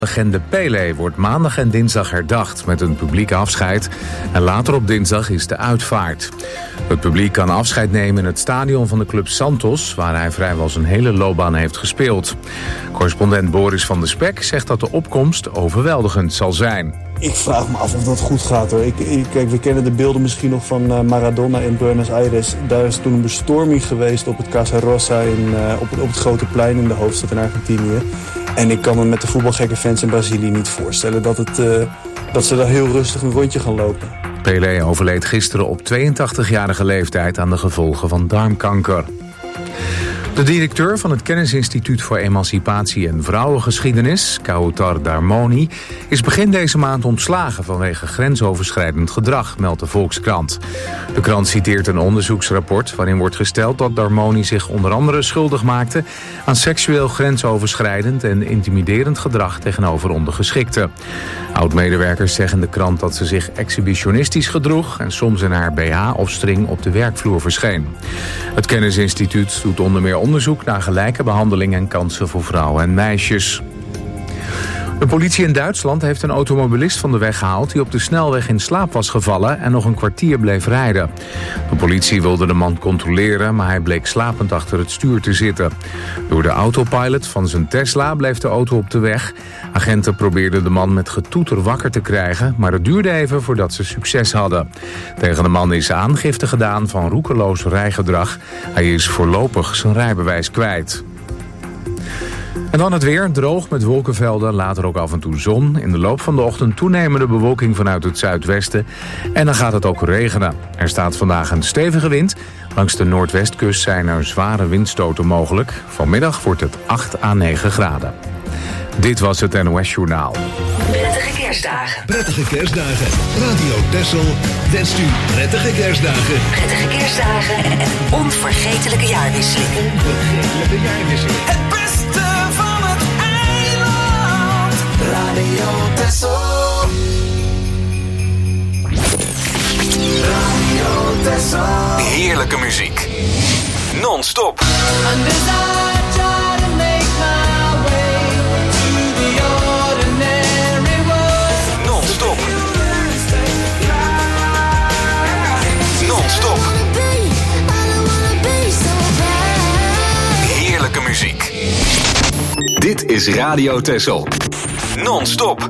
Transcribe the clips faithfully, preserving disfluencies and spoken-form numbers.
Legende Pelé wordt maandag en dinsdag herdacht met een publiek afscheid. En later op dinsdag is de uitvaart. Het publiek kan afscheid nemen in het stadion van de club Santos, waar hij vrijwel zijn hele loopbaan heeft gespeeld. Correspondent Boris van der Spek zegt dat de opkomst overweldigend zal zijn. Ik vraag me af of dat goed gaat hoor. Ik, ik, kijk, we kennen de beelden misschien nog van uh, Maradona in Buenos Aires. Daar is toen een bestorming geweest op het Casa Rosa in, uh, op, op het grote plein in de hoofdstad in Argentinië. En ik kan me met de voetbalgekke fans in Brazilië niet voorstellen dat, het, uh, dat ze daar heel rustig een rondje gaan lopen. Pelé overleed gisteren op tweeëntachtigjarige leeftijd aan de gevolgen van darmkanker. De directeur van het Kennisinstituut voor Emancipatie en Vrouwengeschiedenis, Kawthar Dharmoni, is begin deze maand ontslagen vanwege grensoverschrijdend gedrag, meldt de Volkskrant. De krant citeert een onderzoeksrapport waarin wordt gesteld dat Dharmoni zich onder andere schuldig maakte aan seksueel grensoverschrijdend en intimiderend gedrag tegenover ondergeschikten. Oud-medewerkers zeggen in de krant dat ze zich exhibitionistisch gedroeg en soms in haar B H of string op de werkvloer verscheen. Het Kennisinstituut doet onder meer onderzoek naar gelijke behandeling en kansen voor vrouwen en meisjes. De politie in Duitsland heeft een automobilist van de weg gehaald die op de snelweg in slaap was gevallen en nog een kwartier bleef rijden. De politie wilde de man controleren, maar hij bleek slapend achter het stuur te zitten. Door de autopilot van zijn Tesla bleef de auto op de weg. Agenten probeerden de man met getoeter wakker te krijgen, maar het duurde even voordat ze succes hadden. Tegen de man is aangifte gedaan van roekeloos rijgedrag. Hij is voorlopig zijn rijbewijs kwijt. En dan het weer, droog met wolkenvelden, later ook af en toe zon. In de loop van de ochtend toenemende bewolking vanuit het zuidwesten. En dan gaat het ook regenen. Er staat vandaag een stevige wind. Langs de noordwestkust zijn er zware windstoten mogelijk. Vanmiddag wordt het acht à negen graden. Dit was het N O S-journaal. Prettige kerstdagen. Prettige kerstdagen. Radio Texel wenst u prettige kerstdagen. Prettige kerstdagen en een onvergetelijke jaarwisseling. Onvergetelijke jaarwisseling. Het beste van het eiland. Radio Texel. Radio Texel. Heerlijke muziek. Non-stop. Non-stop. Non-stop. Heerlijke muziek. Dit is Radio Texel. Non-stop.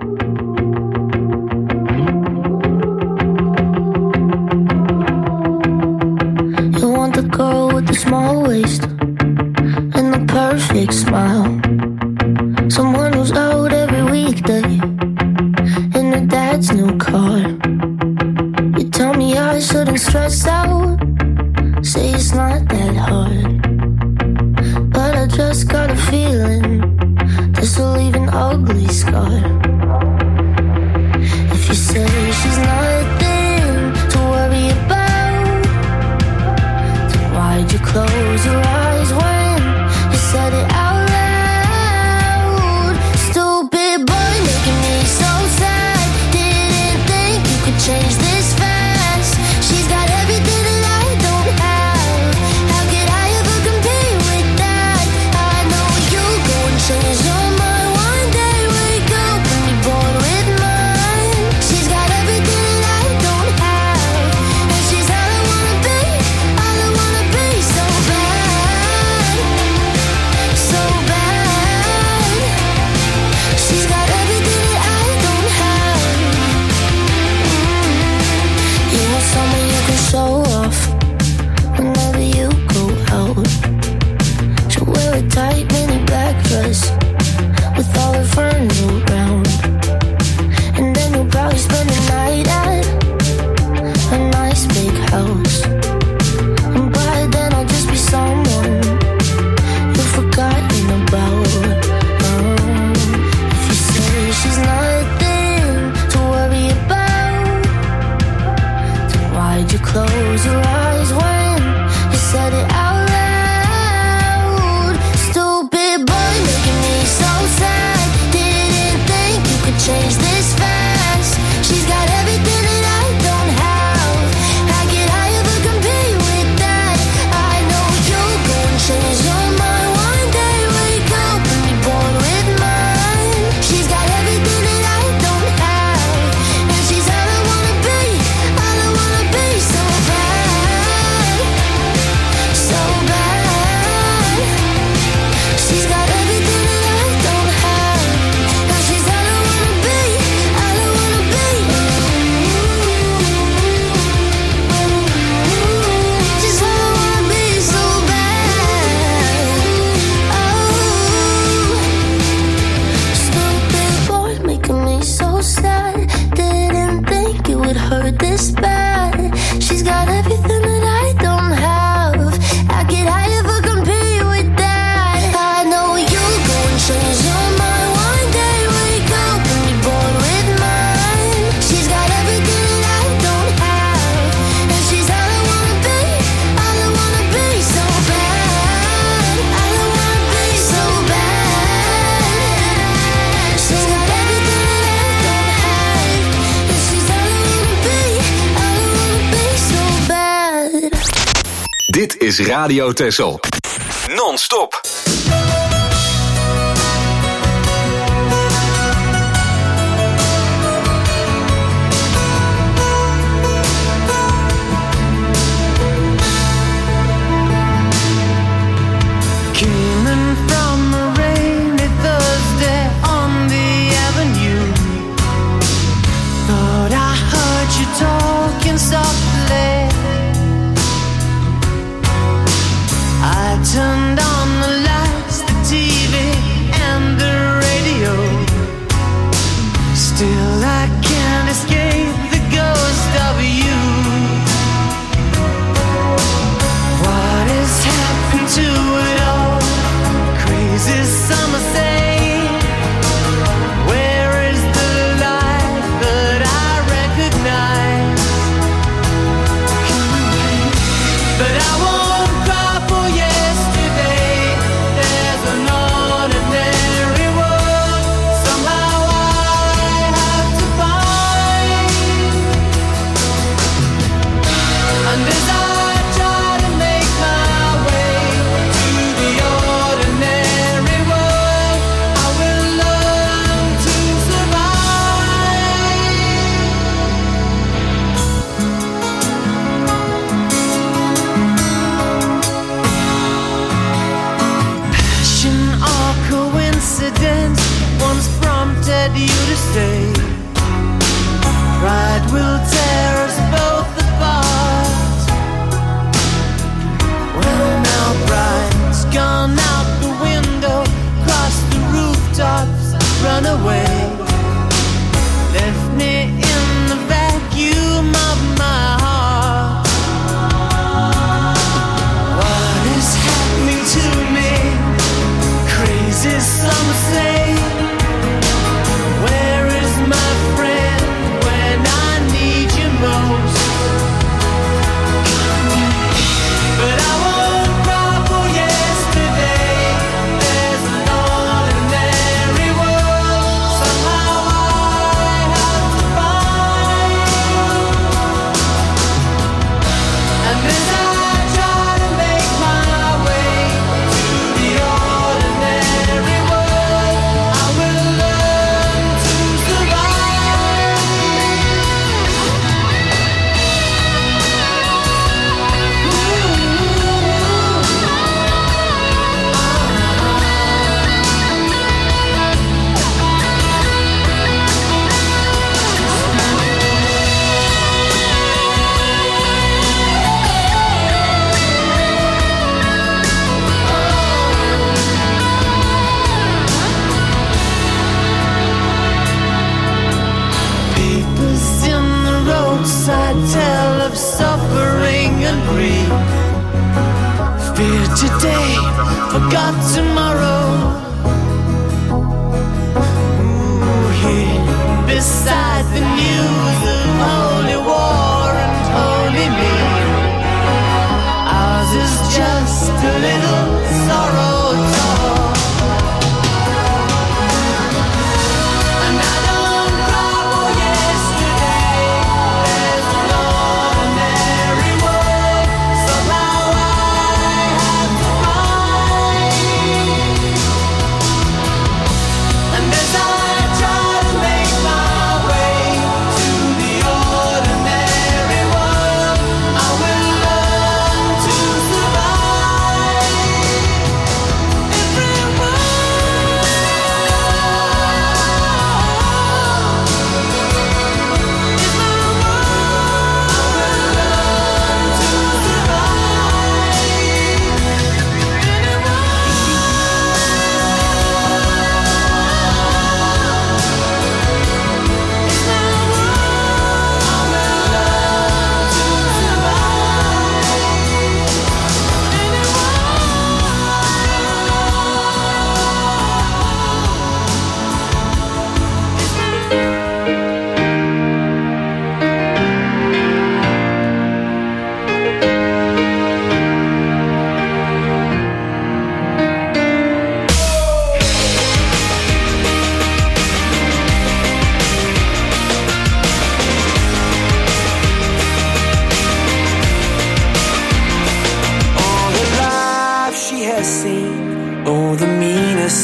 You want the girl with the small waist and the perfect smile. Someone who's out every weekday in her dad's new car. You tell me I shouldn't stress out, say it's not that hard. But I just got a feeling this will leave an ugly scar. If you say she's nothing to worry about, then why'd you close your eyes when you said it out loud? Stupid boy making me so sad. Didn't think you could change this fast. She's got everything that I don't have. How could I ever compete with that? I know you go and change your mind one day. Wake up and be born with mine. She's got everything that I don't have, and she's all I wanna be, all I wanna be so bad. Dit is Radio Texel. Non-stop. Turned on the lights, the T V and the radio. Still I can't escape the ghost of you. What has happened to it all? Crazy summer say, where is the light that I recognize? But I won't cry for you. Once prompted you to stay. Pride will tear us both apart. Well, now pride's gone out the window, crossed the rooftops, run away. Left me in the vacuum of my heart. What is happening to me? Crazy, some say. Where is my friend when I need you most? But I won't cry for yesterday. There's an ordinary world somehow I have to find. And as I try to make my way to the ordinary world, I will learn to survive. Papers in the roadside tell of suffering and grief. Fear today, forgot tomorrow. Ooh, here beside the news of holy war and holy me. Ours is just a little sorrow talk. And I don't cry for yesterday. There's an ordinary world somehow I have to find.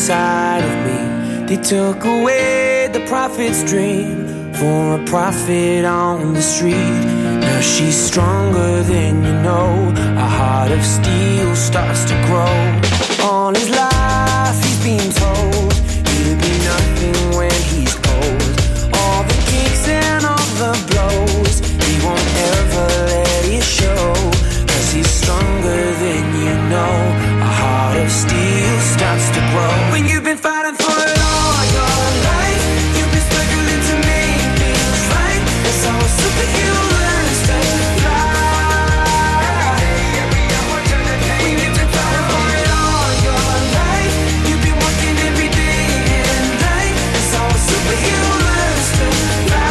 inside of me. They took away the prophet's dream for a prophet on the street. Now she's stronger than you know. A heart of steel starts to grow. All his life he's been told he'll be nothing when he's old. All the kicks and all the blows, he won't ever let it show. Cause he's stronger than you know. A heart of steel starts to grow. When you've been fighting for it all your life, you've been struggling to make things right. That's how a superhero learns to fly. When you've been fighting for it all your life, you've been working every day and night. That's how a superhero learns to fly.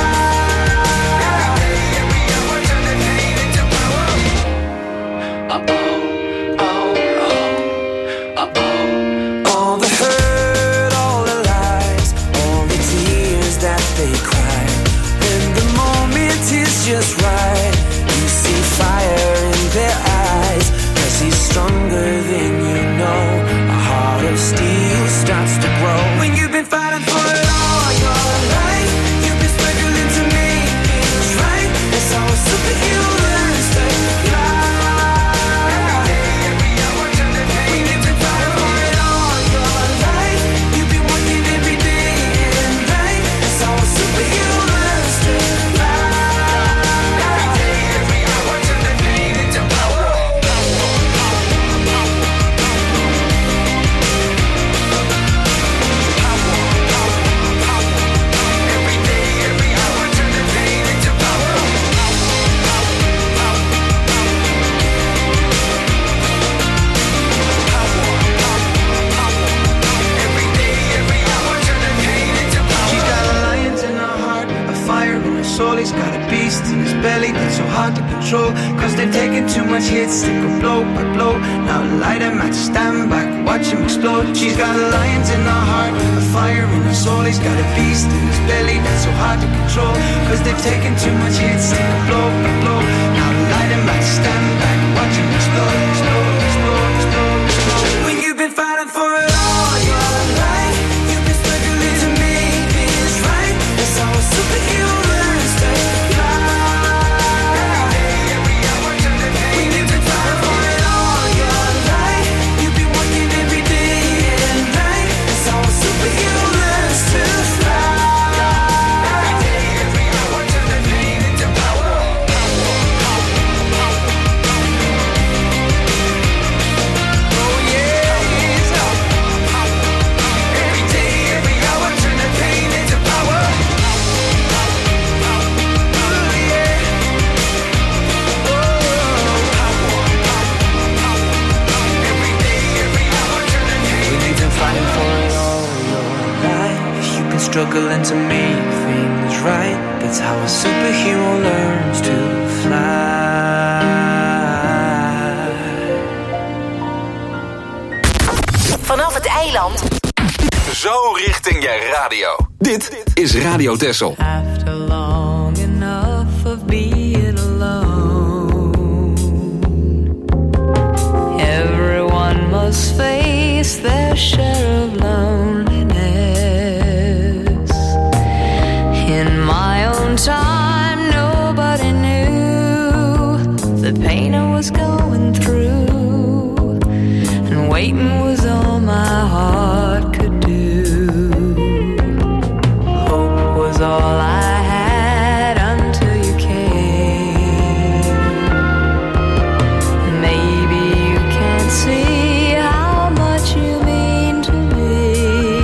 All the hurt, all the lies, all the tears that they cry. When the moment is just right, you see fire in their eyes. Cause he's stronger than you know. A heart of steel starts to grow. When you've been fighting for it all your life, you've been struggling to make things right. That's how a superhero learns to fly. He's got a beast in his belly that's so hard to control. Cause they've taken too much hits, they go blow by blow. Now light him at stand back, watch him explode. She's got a lions in her heart, a fire in her soul. He's got a beast in his belly that's so hard to control. Cause they've taken too much hits, they go blow by blow. Now light him at stand back, watch him explode, explode, explode, explode, explode. When you've been fighting for it all your life, you've been struggling to make things right. That's how a superhero learns to fly. When you've been fighting for it all your life, you've been working every day and night. That's how a superhero learns to fly. Every hour turn the pain into power. Oh yeah, every day, every hour turn the pain into power. Fighting for it all your life, you've been struggling to make things right. That's how a superhero learns to fly. Vanaf het eiland. Zo richting je radio. Dit is Radio Texel. After long enough of being alone, everyone must face their share of loneliness. In my own time, nobody knew the pain I was going through, and waiting was all my heart could do. Hope was all I had until you came. Maybe you can't see how much you mean to me.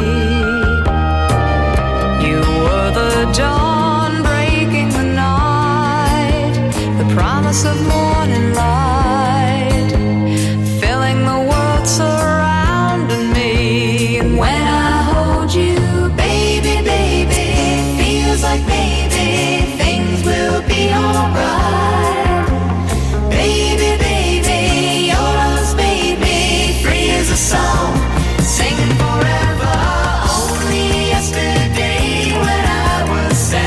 You were the dawn breaking the night, the promise of morning light, filling the world surrounding me. And when I hold you, baby, baby, feels like maybe things will be alright. Baby, baby, your love's made me free as a song, singing forever. Only yesterday when I was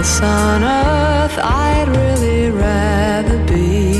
place on earth I'd really rather be.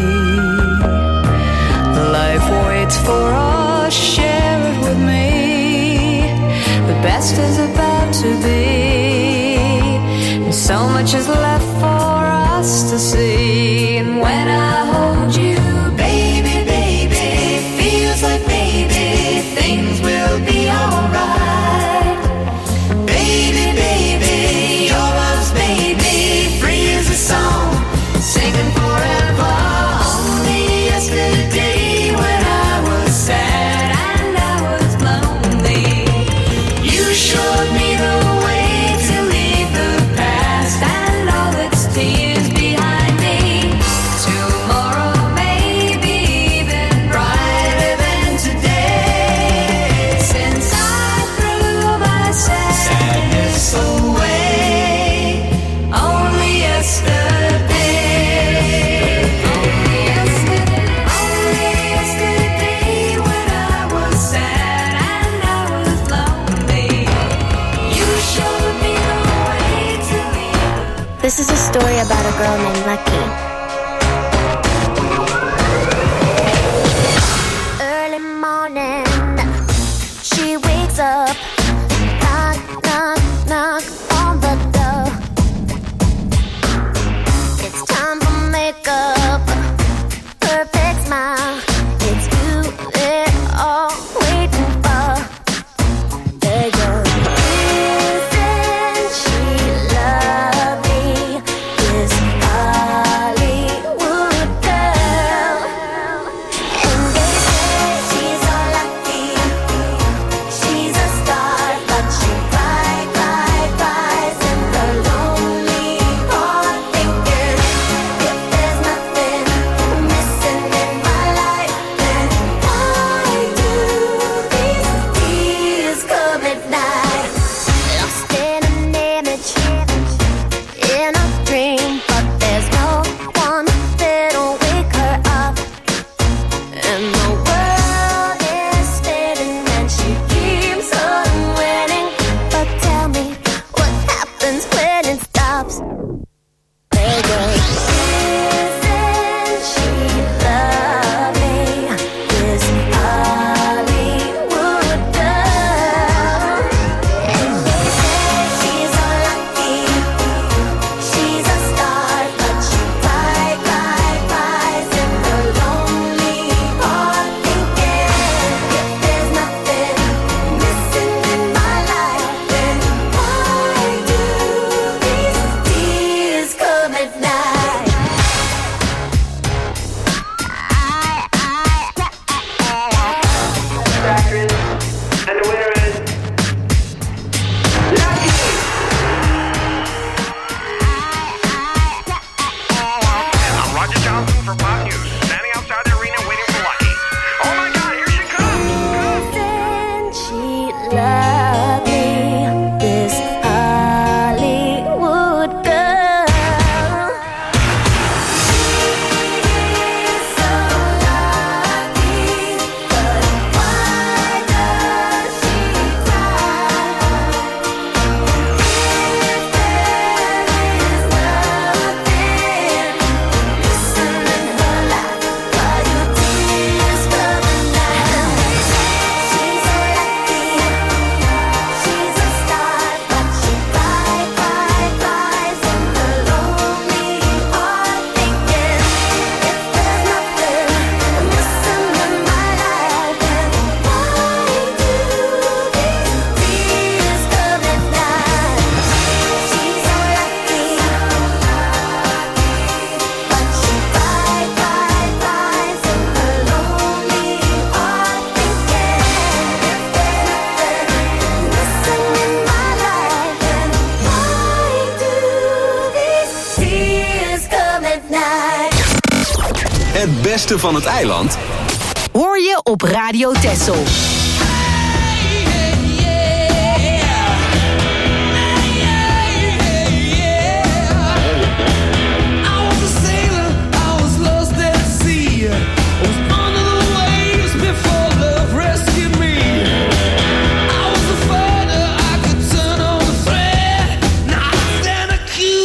Life waits for us, share it with me. The best is about to be, and so much is left for us to see. And when I hold you, baby, baby, feels like maybe things will be alright. Baby, baby, your love's made me free as a song, singing forever. Only yesterday when I was sad and I was lonely, you showed me the way to leave the past and all its tears behind me. Tomorrow may be even brighter than today, since I threw my sadness away. Only yesterday, only yesterday, only yesterday when I was sad and I was lonely, you showed me the way to leave. This is a story about a girl named Lucky. Early morning, she wakes up, knock, knock, knock on the door. It's time for makeup, perfect smile. It's you they're all waiting for. There you go. Isn't she lovely? This Hollywood girl. And they say she's so lucky. She's a star, but she cry, cry, cries in the lonely heart, thinking if there's nothing missing in my life, then why do these tears come at night? Lost in an image, in a dream, but there's no one that'll wake her up. And the world is spinning and she keeps on winning. But tell me, what happens when it stops? There goes. Isn't she lovely? This Hollywood girl. And they say she's so lucky. She's a star, but she cry, cry, cries in the lonely heart, thinking if there's nothing missing in my life, then why do these tears come at night? And the winner is Lucky. I'm Roger Johnson for Pop News, standing outside the arena waiting for Lucky. Oh my God, here she comes! Isn't she lovely? This Hollywood girl. She's so lucky, but why does she cry? If there is nothing missing in her life, why do tears come at night? She's so lucky, she's a star, but she cry, cry, cries in the lonely heart, thinking if there's nothing missing in my life, then why do these tears come at night? She's so lucky, but she cry, cry, cries in the lonely heart, thinking if there's nothing missing in my life, then why do these tears come at night? Het beste van het eiland Hoor je op Radio Texel. I was a sailor, I was lost at sea. I was under the waves before love rescued me. I was a fighter, I could turn on the thread. Now I stand accused.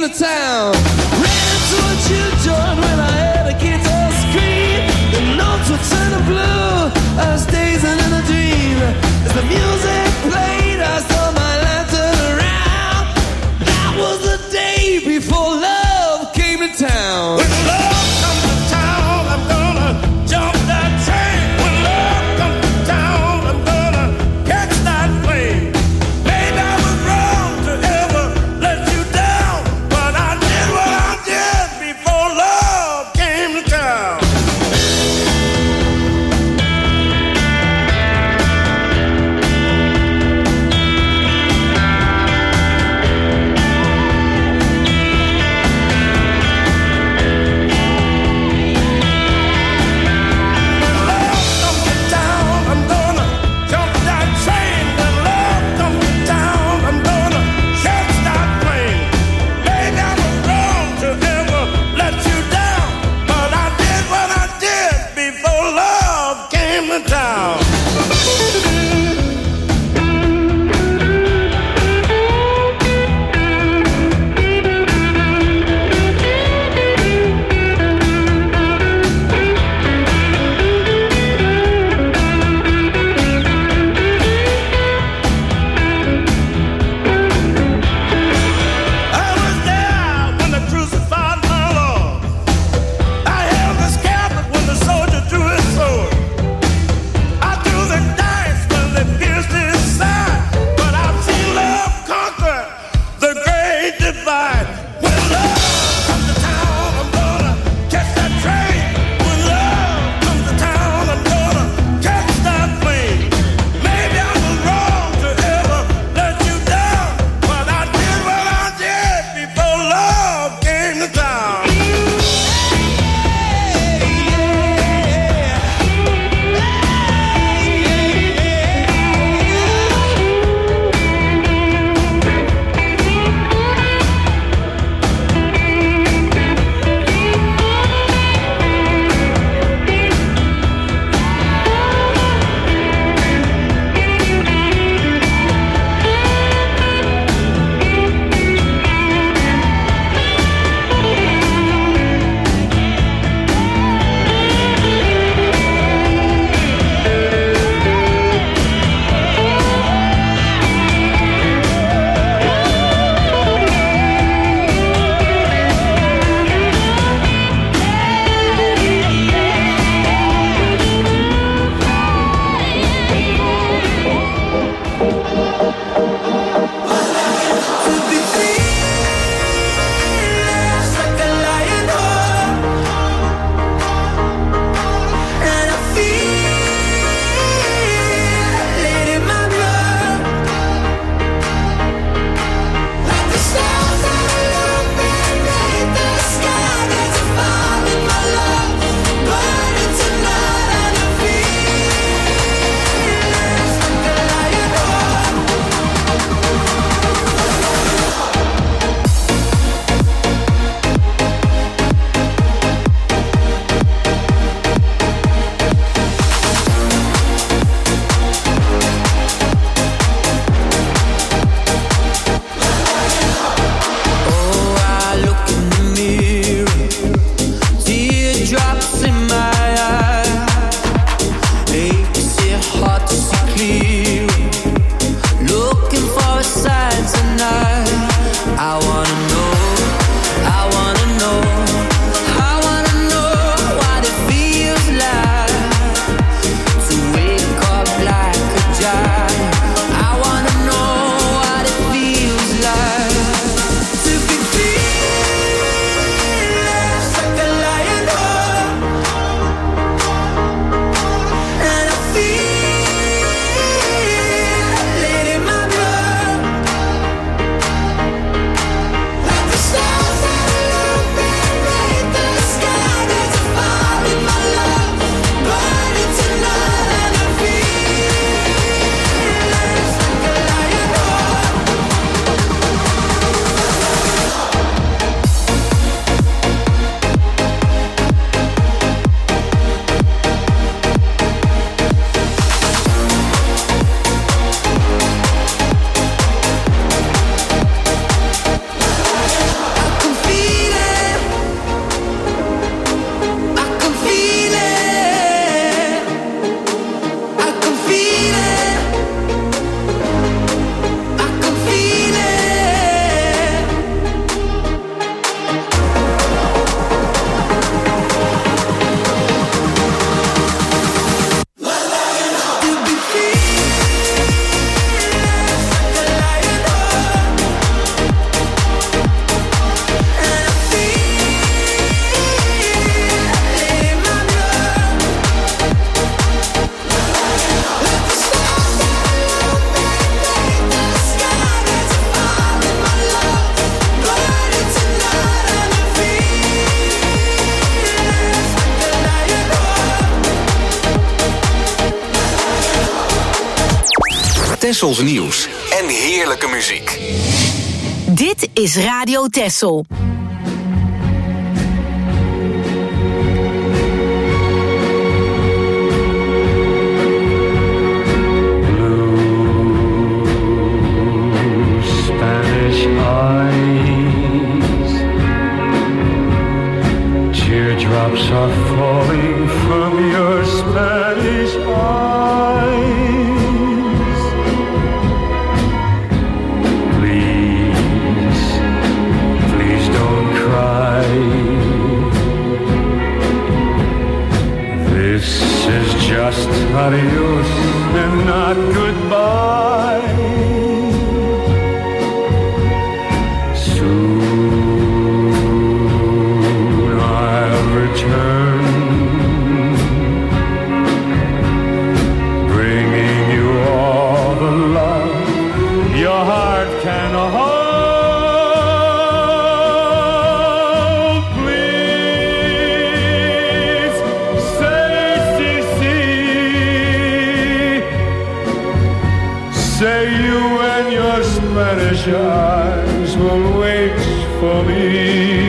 to town. Ran into a children when I heard a guitar scream. The notes were turning blue. I was dazing in a dream. As the music played, I saw my lantern around. That was the day before love came to town. When love comes to town, I'm gonna jump that train. When love comes to town, I'm gonna catch that plane. Maybe I was wrong to ever let you down, but I did what I did before love came to town. Tessels nieuws en heerlijke muziek. Dit is Radio Tessel. Spanish eyes, teardrops are falling from your Spanish eyes. Please, please don't cry. This is just adios and not goodbye. Bringing you all the love your heart can hold. Please say, si, si. Say you and your Spanish eyes will wait for me.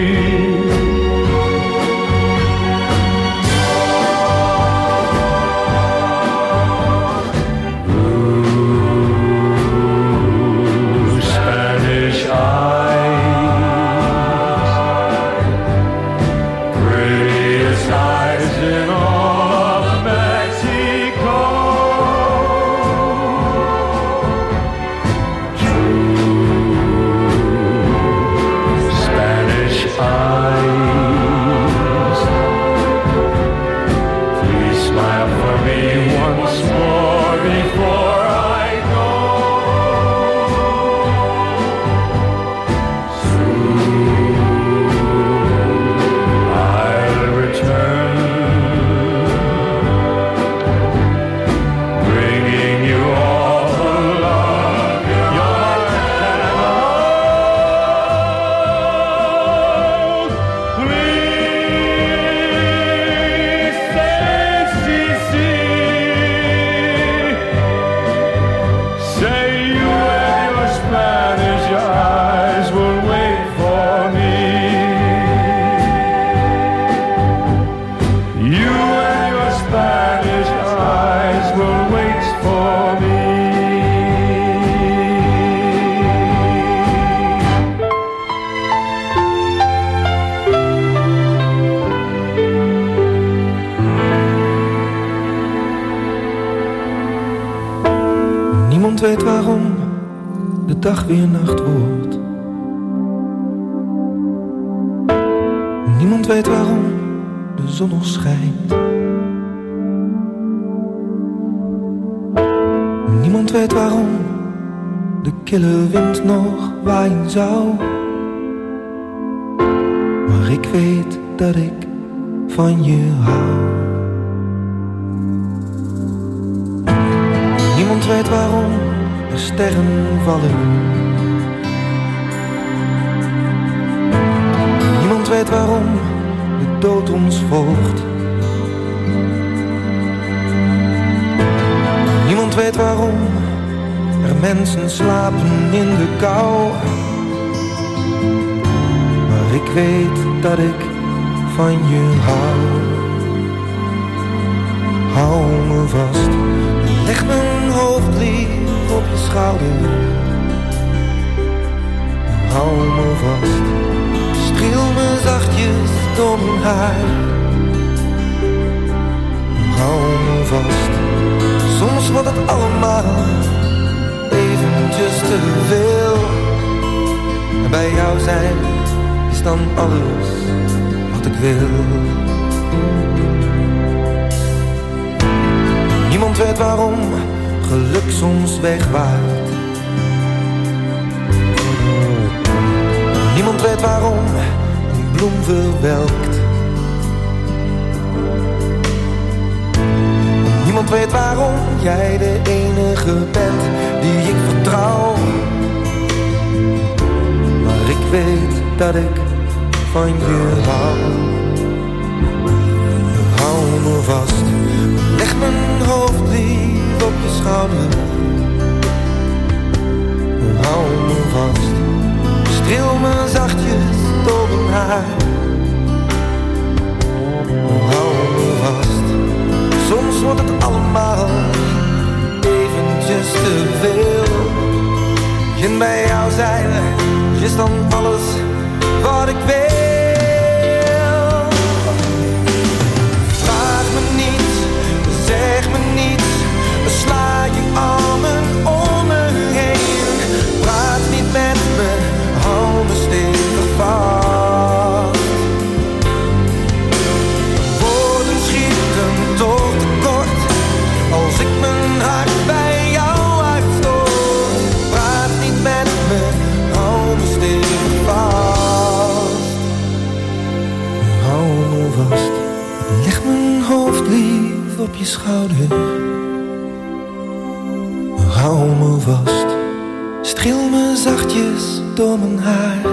Niemand weet waarom de dag weer nacht wordt. Niemand weet waarom de zon nog schijnt. Niemand weet waarom de kille wind nog waaien zou. Maar ik weet dat ik van je hou. Niemand weet waarom er sterren vallen. Niemand weet waarom de dood ons volgt. Niemand weet waarom er mensen slapen in de kou. Maar ik weet dat ik van je hou. Hou me vast. Leg mijn hoofd lief op je schouder. Hou me vast. Streel me zachtjes door mijn haar. Hou me vast. Soms wordt het allemaal eventjes te veel. En bij jou zijn is dan alles wat ik wil. Niemand weet waarom geluk soms wegwaait. Niemand weet waarom een bloem verwelkt. Niemand weet waarom jij de enige bent die ik vertrouw. Maar ik weet dat ik van je hou. Hou me vast. Leg mijn hoofd lief op je schouder. hou me vast, streel me zachtjes door mijn haar. Hou me vast, soms wordt het allemaal eventjes te veel. En bij jou zijn is dan alles wat ik wil. Vraag me niets, zeg me niets, sla je armen om me heen. Praat niet met me, hou me stevig vast. Woorden schieten toch tekort als ik mijn hart bij jou uitstoot. Praat niet met me, hou me stevig vast. Hou me vast, leg mijn hoofd lief op je schouder. Hou me vast, streel me zachtjes door mijn haar.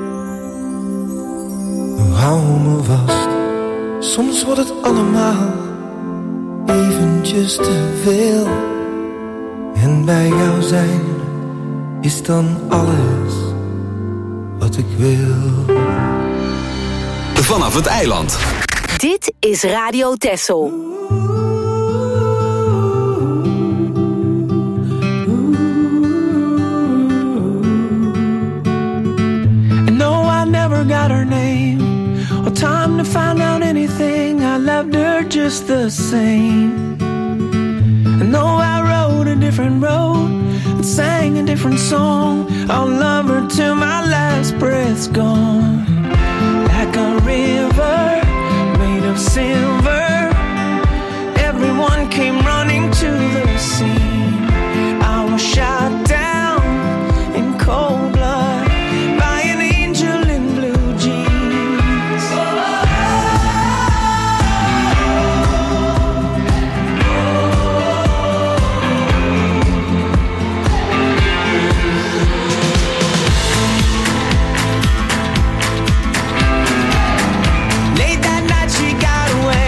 Hou me vast, soms wordt het allemaal eventjes te veel. En bij jou zijn is dan alles wat ik wil. Vanaf het eiland. Dit is Radio Texel. Got her name or time to find out anything. I loved her just the same. And though I rode a different road and sang a different song, I'll love her till my last breath's gone. Like a river made of silver, everyone came running to the scene. I was shot down in cold blood by an angel in Late that night she got away.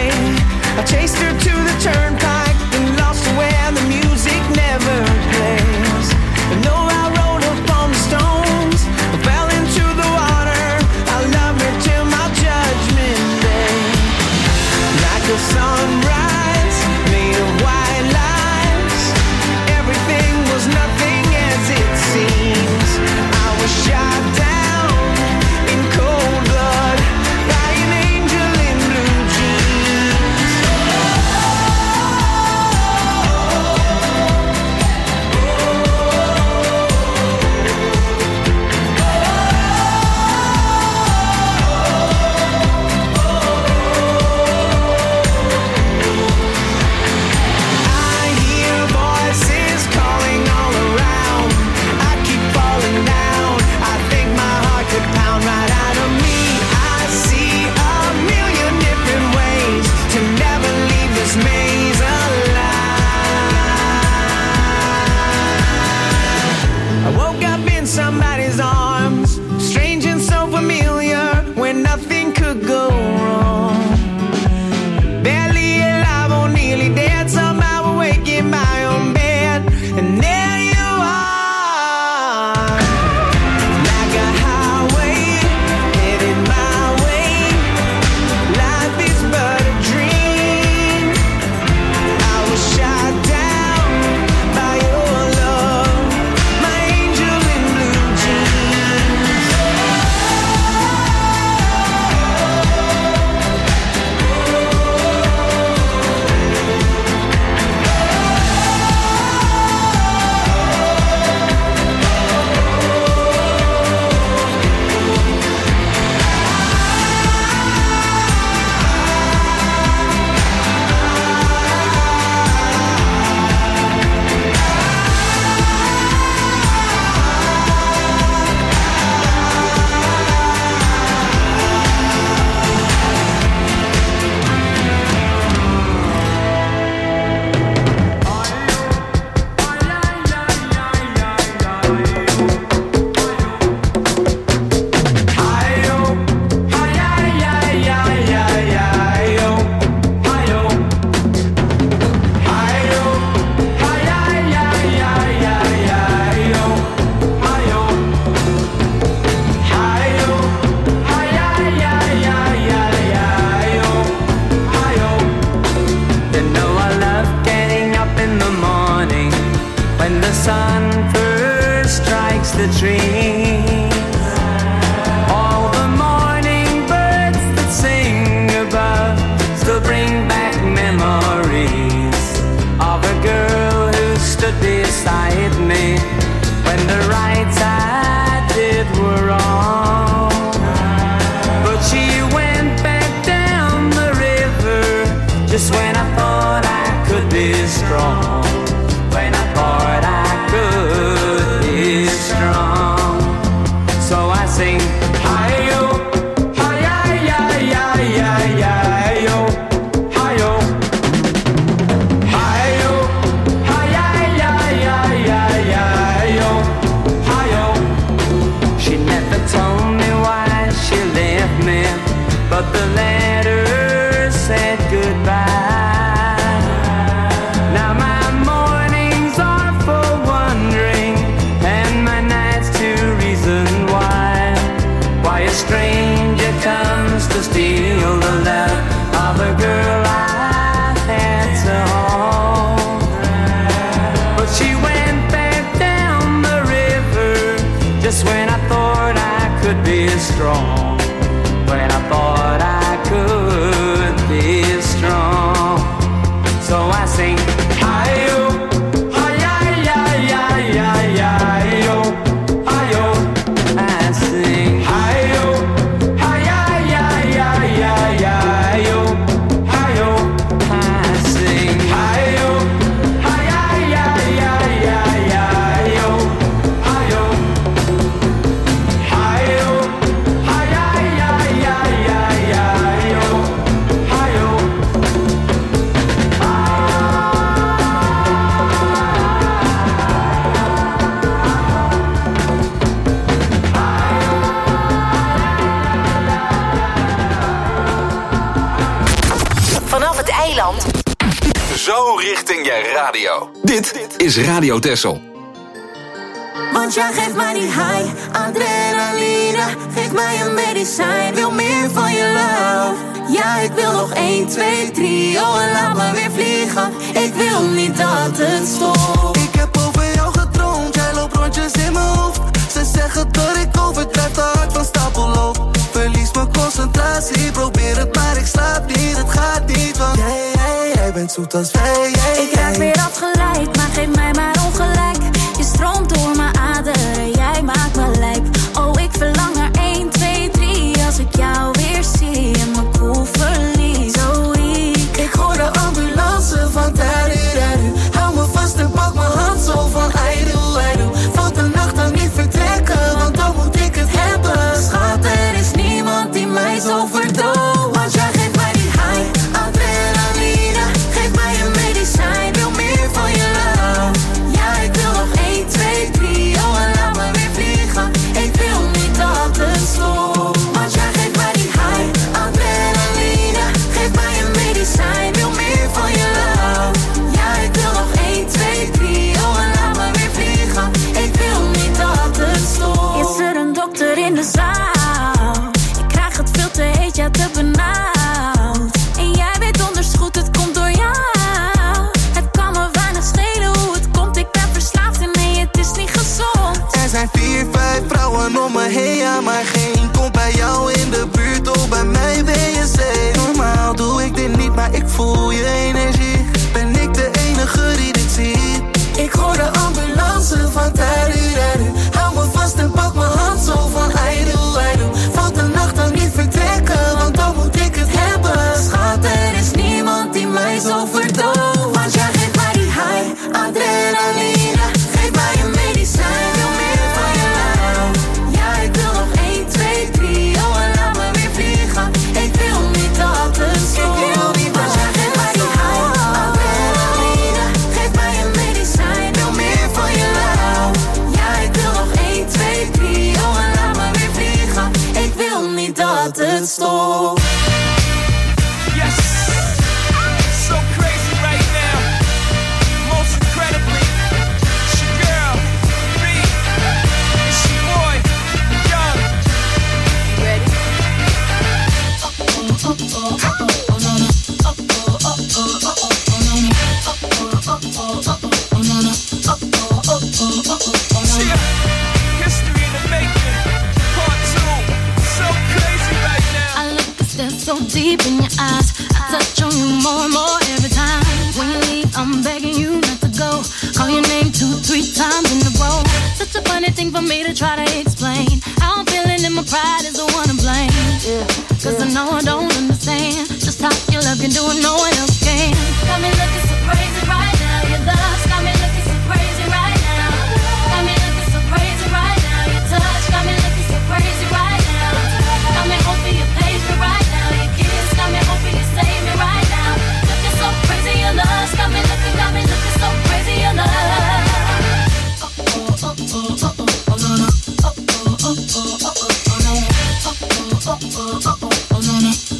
but the letter said goodbye. Now my mornings are for wondering, and my nights to reason why. Why a stranger comes to steal the love of a girl I had to hold. But she went back down the river just when I thought I could be strong. When I thought I could be strong. So I sing, hi-yo, hi-yi-yi-yi-yi-yi-yo, hi-yo. I sing, hi-yo, hi-yi-yi-yi-yi-yi-yo, hi-yo. I sing, hi-yo, hi-yi-yi-yi-yi-yi-yo, hi-yo. Hi-yo, hi-yi-yi-yi-yi-yi-yo, hi-yo. Vanaf het eiland. Zo richting je radio. Dit is Radio Texel. Want jij geeft mij die high, adrenaline. Geef mij een medicijn, wil meer van je love. Ja, ik wil nog één, twee, drie, oh en laat me weer vliegen. Ik wil niet dat het stopt. Ik heb over jou gedroomd, jij loopt rondjes in mijn hoofd. Ze zeggen dat ik overdrijf, te hard van stapel loop. Verlies mijn concentratie, probeer het maar ik slaap niet. Het gaat niet, want jij, jij, jij bent zoet als wij. Jij, Ik raak weer afgeleid, maar geef mij maar ongelijk. Je stroomt door mijn aderen, jij maakt me lijp. Oh, ik verlang naar één, twee, drie. Als ik jou weer zie en mijn koel verlies. Zo weak. Ik hoor de ambulance van Tariru. Hou me vast en pak mijn hand zo van I do, I do. Valt de nacht dan niet vertrekken, want dan moet ik het hebben. Schat, er is niemand die mij zo verdooft. Want jij geeft mij die high, adrenaline. Geef mij een medicijn, wil meer van je love. Ja, ik wil nog één, twee, drie, oh en laat me weer vliegen. Ik wil niet dat het stopt. Want jij geeft mij die high, adrenaline. Geef mij een medicijn, wil meer van je love. Ja, ik wil nog één, twee, drie, oh en laat me weer vliegen. Ik wil niet dat het stopt. Is er een dokter in de zaal? Ik krijg het veel te heet, ja te benauwd. En jij weet donders goed, het komt door jou. Het kan me weinig schelen hoe het komt. Ik ben verslaafd en nee, het is niet gezond. Er zijn vier, vijf vrouwen om me heen, ja, maar geen komt bij jou in de buurt. Oh, bij mij ben je safe. Normaal doe ik dit niet, maar ik voel je energie. Ben ik de enige die dit ziet? Ik hoor de ambulance van Tariru. Hou me vast en pak mijn hand zo van I do, I do. Valt de nacht dan niet vertrekken, want dan moet ik het hebben. Schat, er is niemand die mij zo verdooft. Want jij geeft mij die high, adrenaline. Geef mij een medicijn, wil meer van je love. Ja, ik wil nog één, twee, drie, oh en laat me weer vliegen. Ik wil niet dat het stopt. Ik wil niet dat jij geeft mij die high, adrenaline. Geef mij een medicijn, wil meer van je love. Ja, ik wil nog één, twee, drie, oh en laat me weer vliegen. Ik wil niet dat het stopt. Yes, so crazy right now. Most incredibly, it's your girl, me, it's your boy, Young. Ready? Yeah, history in the making, part two, so crazy right now. I look a step so deep in your eyes. I touch on you more and more every time. When you leave, I'm begging you not to go. Call your name two, three times in a row. Such a funny thing for me to try to explain. How I'm feeling and my pride is the one to blame. Yeah, Cause I know I don't understand just how your love can do it, no one else can. Got me looking so crazy right now. Your love's got me looking so crazy right now. Got me looking so crazy right now. Your touch got me looking so crazy right now. Got me hoping you page me right now. Your kiss got me hoping you save me right now. Looking so crazy, your love's got me looking, got me looking so crazy, your love. Oh oh oh oh oh oh no no. Oh oh oh oh oh oh no. Oh oh oh oh oh oh no no.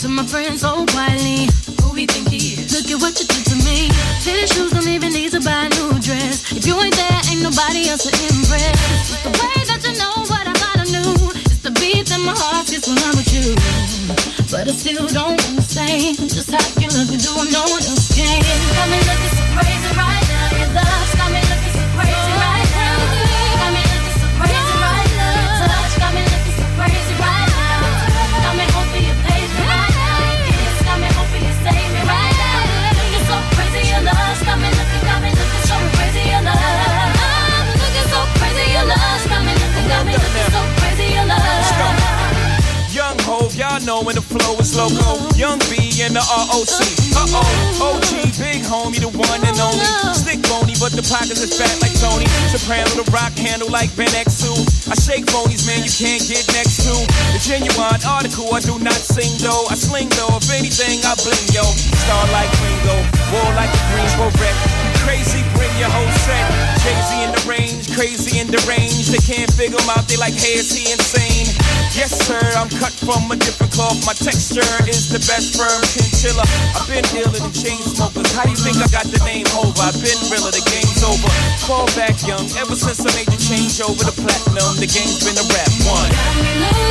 to my friends so quietly. Who we think he is? Look at what you did to me. Tennis shoes don't even need to buy a new dress. If you ain't there, ain't nobody else to impress. It's the way that you know what I thought I knew. It's the beat that my heart gets when I'm with you. But I still don't understand just how you look and do no one else can. Got me looking so crazy right now. Your love's got me looking so crazy right now. Got me looking so crazy right now. Your touch got me looking so crazy right now. Got me hoping you page me right now. Your kiss got me hoping you save me right now. Looking so crazy, your love's got me looking, got me looking so crazy, your love. I'm looking so crazy, your love's got me looking, got me looking so crazy, your love. Young Hov, y'all know when the flow is loco. Young B and the R O C. Uh-oh, O G, big homie, the one and only. Stick bony, but the pockets are fat like Tony. Soprano, the rock handle like Ben X two. I shake phonies, man, you can't get next to. The genuine article, I do not sing though. I sling though, if anything, I bling, yo. Star like Ringo, war like a Greensboro wreck. Crazy, bring your whole set. Jay-Z in the range, crazy in the range. They can't figure him out, they like, hey, is he insane? Yes, sir, I'm cut from a different cloth. My texture is the best firm chinchilla. I've been dealing in chain smokers. How you think I got the name over? I've been realer, the game's over. Fall back young, ever since I made the change over to platinum, the game's been a rap one. Got me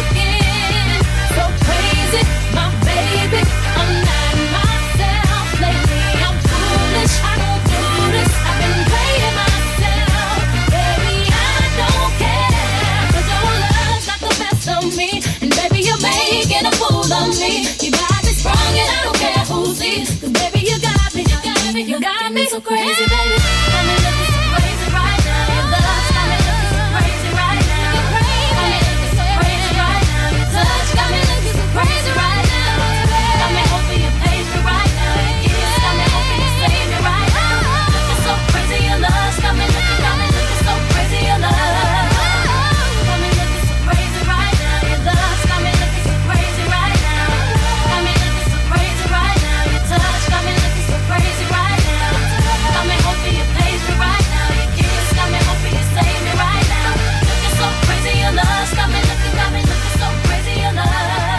looking so crazy, my baby. I'm not myself lately. I'm foolish, I don't do this. I've been playing myself, baby. I don't care, 'cause your love's not the best of me. And baby, you're making a fool of me. You got me sprung and I don't care who sees. 'Cause baby, you got me, you got me, you got me so crazy, baby. Got me looking so crazy right now. Your love's got me looking so crazy right now. Got me looking so crazy right now. Your touch got me looking so crazy right now. Got me hoping you page me right now. Your kiss got me hoping you save me right now. Looking so crazy, your love's got me looking, got me looking so crazy, your love. Got me looking so crazy right now. Your love's got me looking so crazy right now. Got me looking so crazy right now. Your touch got me looking so crazy right now. Got me hoping you page me right now. Your kiss got me hoping you save me right now. Looking so crazy, your love's got me looking, got me looking so crazy, your love.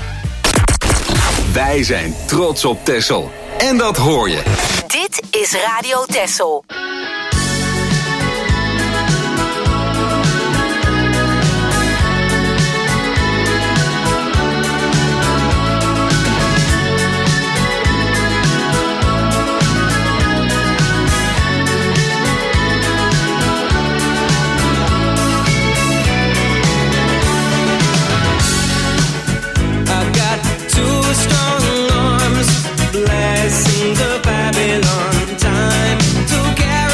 Wij zijn trots op Texel. En dat hoor je. Dit is Radio Texel. I've got two strong arms, blessings of Babylon. Time to carry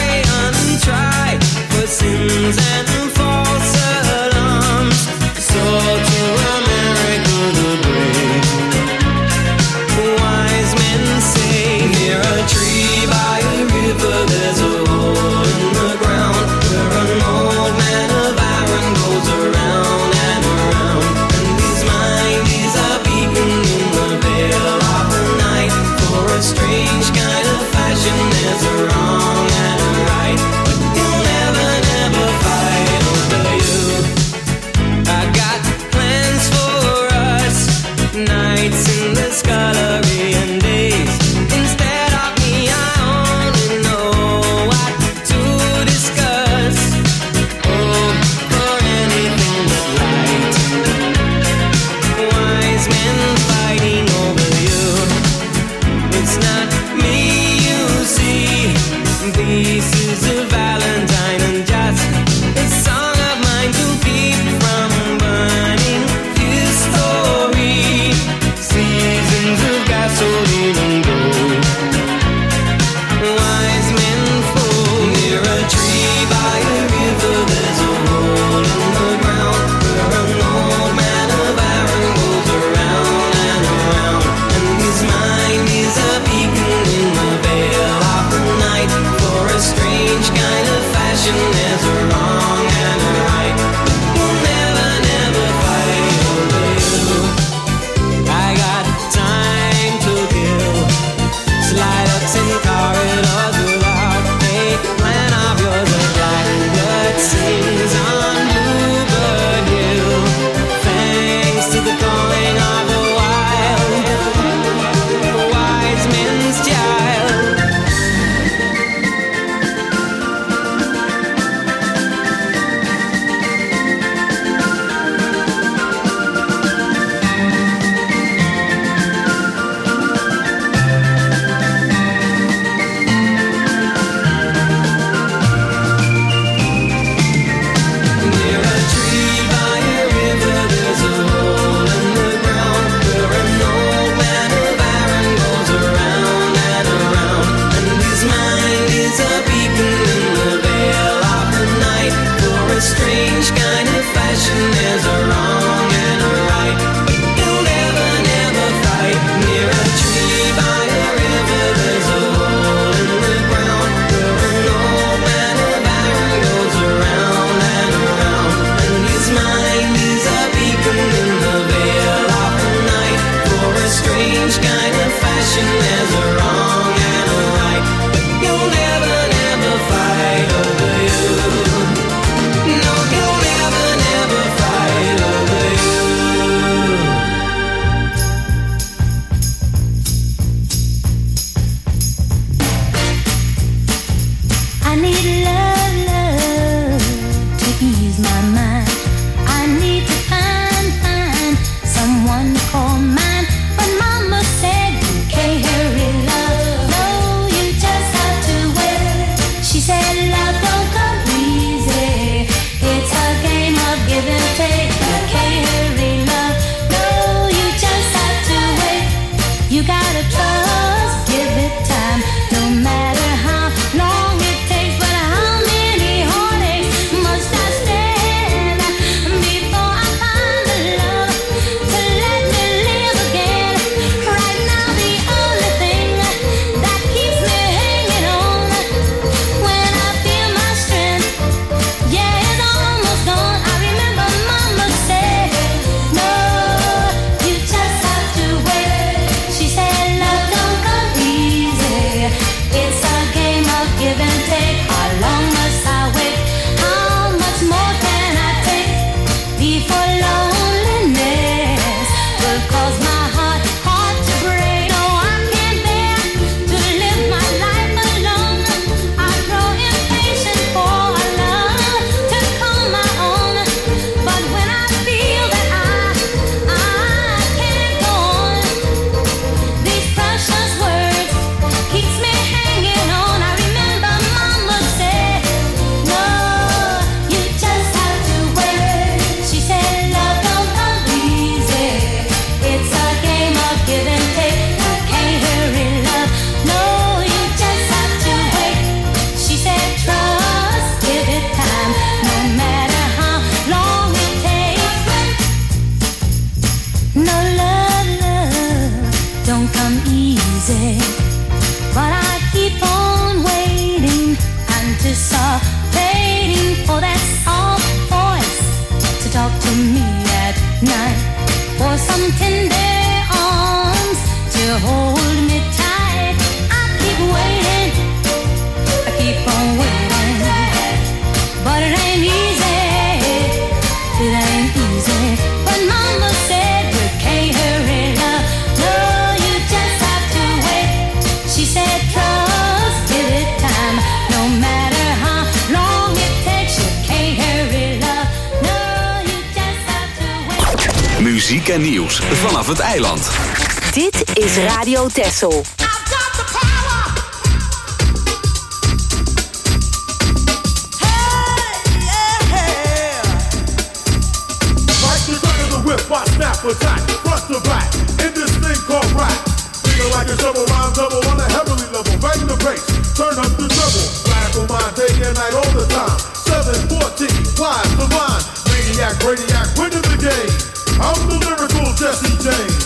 Muziek en nieuws vanaf het eiland. Dit is Radio Texel. Whip, snap, attack, front to back, in this thing called rap. Feel like a double rhyme double on a heavenly level. Bang the bass, turn up the treble. Flash for my day and night all the time. seven fourteen, wise the mind. Maniac, radiac, winning the game. I'm the lyrical Jesse James.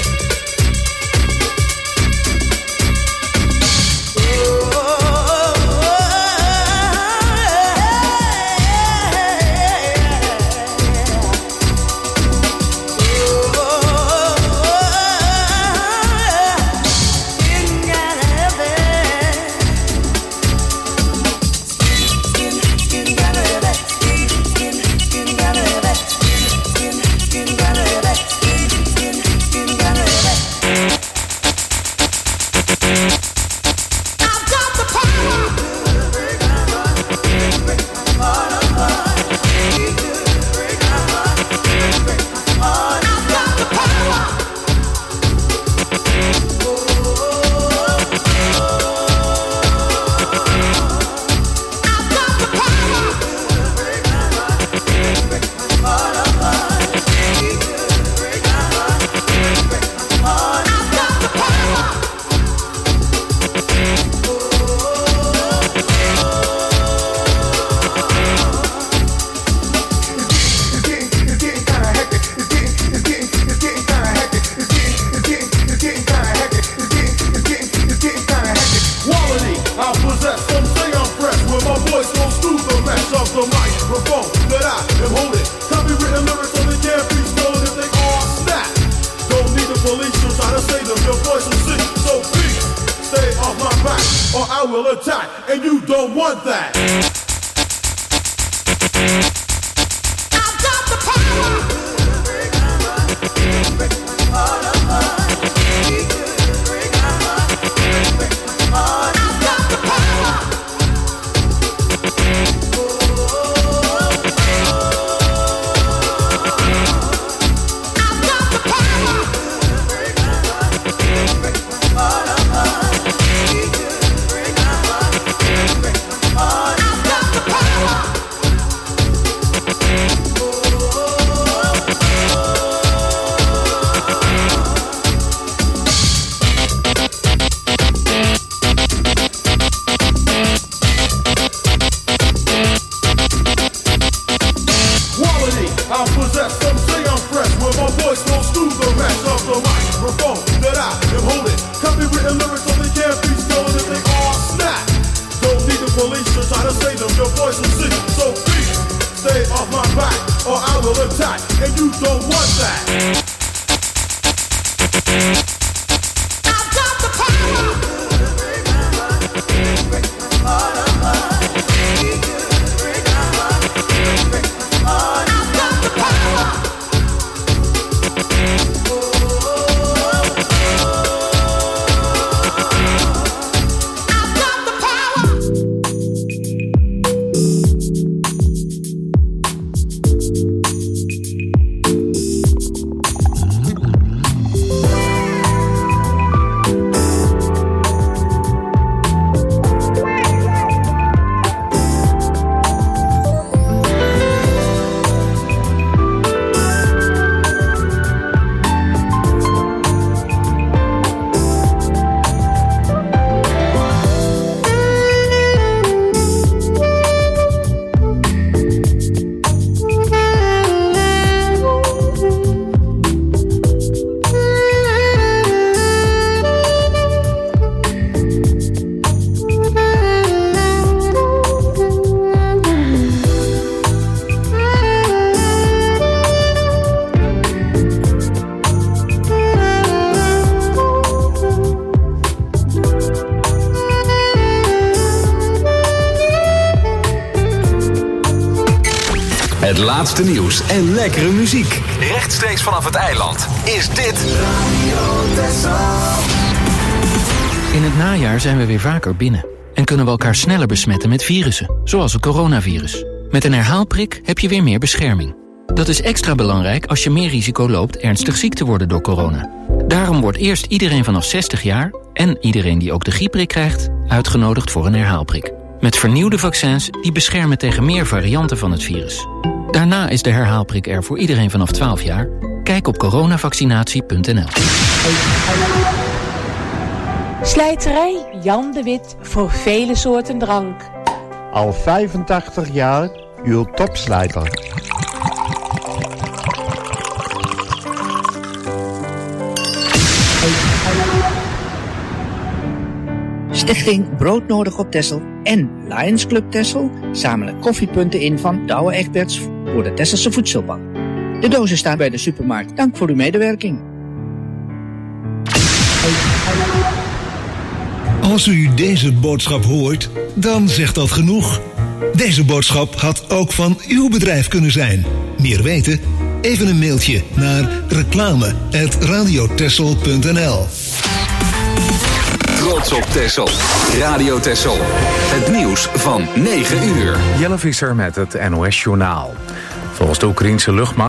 Het laatste nieuws en lekkere muziek. Rechtstreeks vanaf het eiland is dit In het najaar zijn we weer vaker binnen en kunnen we elkaar sneller besmetten met virussen, zoals het coronavirus. Met een herhaalprik heb je weer meer bescherming. Dat is extra belangrijk als je meer risico loopt ernstig ziek te worden door corona. Daarom wordt eerst iedereen vanaf zestig jaar... en iedereen die ook de griepprik krijgt... uitgenodigd voor een herhaalprik. Met vernieuwde vaccins die beschermen tegen meer varianten van het virus. Daarna is de herhaalprik er voor iedereen vanaf twaalf jaar. Kijk op coronavaccinatie punt n l. Slijterij Jan de Wit voor vele soorten drank. Al vijfentachtig jaar uw topslijter. Stichting Broodnodig op Texel en Lions Club Texel zamelen koffiepunten in van Douwe Egberts voor de Tesselse voedselbank. De dozen staan bij de supermarkt. Dank voor uw medewerking. Als u deze boodschap hoort, dan zegt dat genoeg. Deze boodschap had ook van uw bedrijf kunnen zijn. Meer weten? Even een mailtje naar reclame at radiotessel punt n l. Trots op Texel. Radio Texel. Het nieuws van negen uur. Jelle Visser met het N O S Journaal. Volgens de Oekraïense luchtmacht